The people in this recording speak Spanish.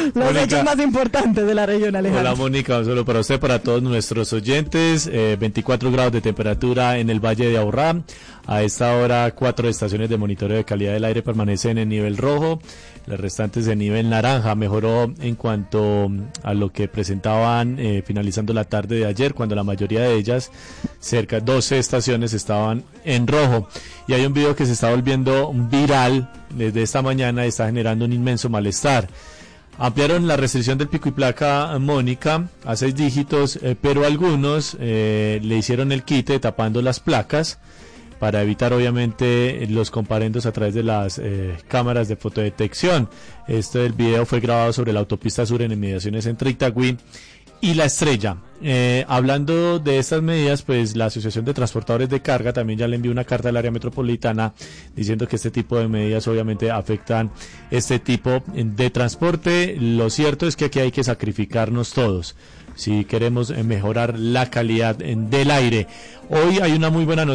Los hechos más importantes de la región, Alejandro. Hola Mónica, solo para usted, para todos nuestros oyentes, 24 grados de temperatura en el Valle de Aburrá. A esta hora 4 estaciones de monitoreo de calidad del aire permanecen en nivel rojo, las restantes en nivel naranja. Mejoró en cuanto a lo que presentaban finalizando la tarde de ayer, cuando la mayoría de ellas, cerca de 12 estaciones, estaban en rojo. Y hay un video que se está volviendo viral desde esta mañana y está generando un inmenso malestar. Ampliaron la restricción del pico y placa, Mónica, a 6 dígitos, pero algunos le hicieron el quite tapando las placas para evitar obviamente los comparendos a través de las cámaras de fotodetección. El video fue grabado sobre la autopista sur en inmediaciones entre Itagüí y La Estrella. Hablando de estas medidas, pues la Asociación de Transportadores de Carga también ya le envió una carta al área metropolitana diciendo que este tipo de medidas obviamente afectan este tipo de transporte. Lo cierto es que aquí hay que sacrificarnos todos si queremos mejorar la calidad del aire. Hoy hay una muy buena noticia.